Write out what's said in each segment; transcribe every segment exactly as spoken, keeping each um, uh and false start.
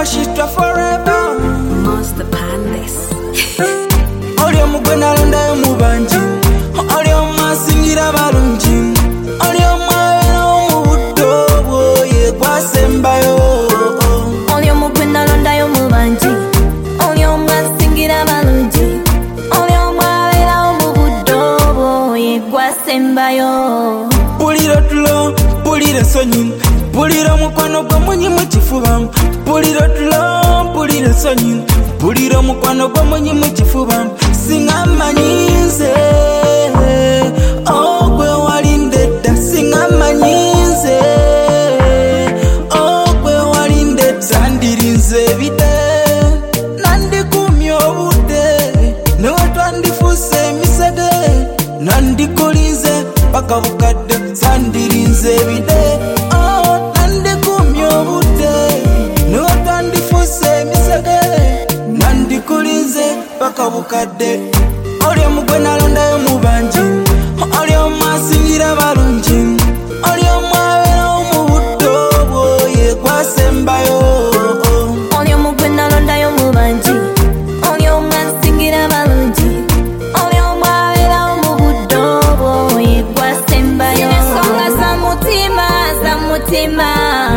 shitwa forever. Monster Pandas. Oli omugwena londa yo mubanji, oli omasingira balungi, oli omwabera omubuddo bwoye kwasembayo. Oli omugwena londa yo mubanji, oli omasingira balungi, oli omwabera omubuddo bwoye kwasembayo. Pulira tulo, pulira sonyi, pulira mukwano gwa munyi mu kifuba. Pulira tulo, pulira sonyi, pulira mukwano gwa munyi mu kifuba. Singa manyize, oh gwe walinde dda. Singa manyize, oh gwe walinde dda. Sandirinze ebide, nandikumya obudde, newe twandifuse emisede, nandikulize paka bukadde. Sandirinze ebide, oh nandikumya obudde, newe twandifuse emisede, nandikulize paka bukadde. Oli omugwena londa yo mubanji, oli omasingira balungi, oli omwabera omubuddo bwoye kwasembayo. Oli omugwena londa yo mubanji, oli omasingira balungi, oli omwabera omubuddo bwoye kwasembayo. Ensonga za mutima, za mutima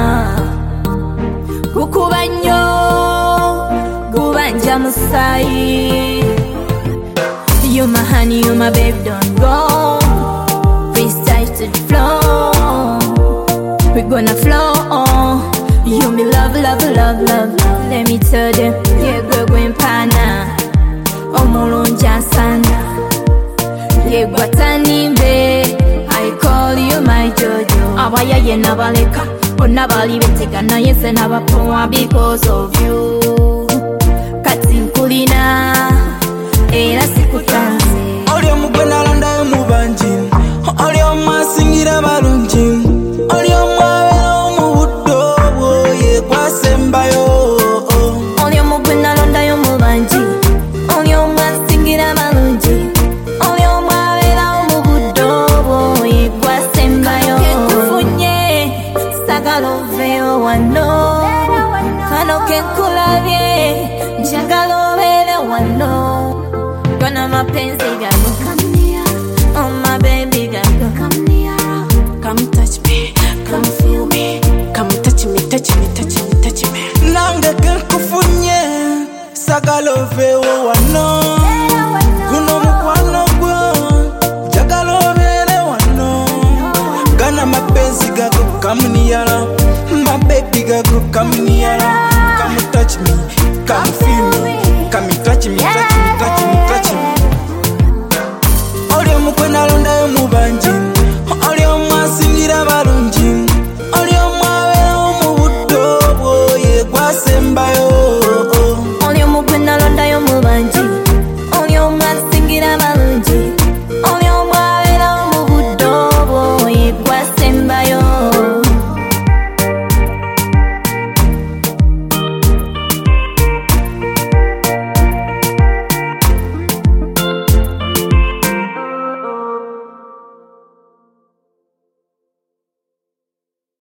gukuba nnyo, gubanja musaayi. You my honey, you my babe, don't go. Freestyle to the floor, we gonna flow. You me love, love, love, love, love. Let me tell them, yeah, gwe gwe mpana omulungi ansana, yeah, gwatanimbe. I call you my Jojo. Abayaye nabaleka, bonna bali betega naye nze nabapowa because of you. Kati nkulina era sikutanze. Oli omugwena londa yo mubanji, oli omasingira balungi, oli omwabera omubuddo bwoye kwasembayo. Oli omugwena londa yo mubanji, oli omasingira balungi, oli omwabera omubuddo bwoye kwasembayo. Kenkufunye sagala oveewo wano, kano kenkulabye njagala obeere wano. Gonna mapenzi gago, oh my baby gago, come touch me, come feel me, come touch me, touch me, touch me, touch me. Nange kenkufunye sagala oveewo wano, guno mukwano gwo njagala obeere wano. Gana mapenzi gago come nearer, my baby gago come nearer.